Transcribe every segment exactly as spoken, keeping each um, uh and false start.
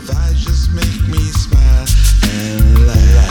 vibes just make me smile and laugh.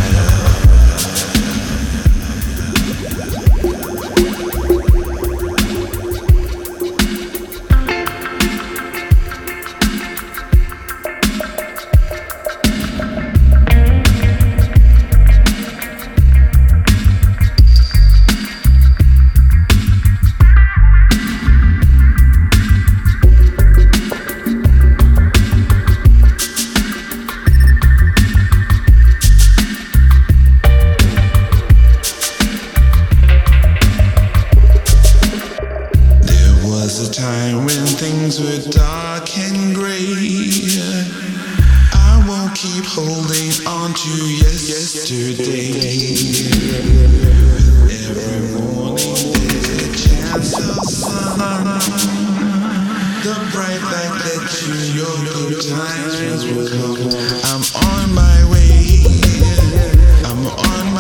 Was a time when things were dark and gray. I won't keep holding on to yesterday. Every morning there's a chance of sun. The bright light that you your good times will come. I'm on my way. I'm on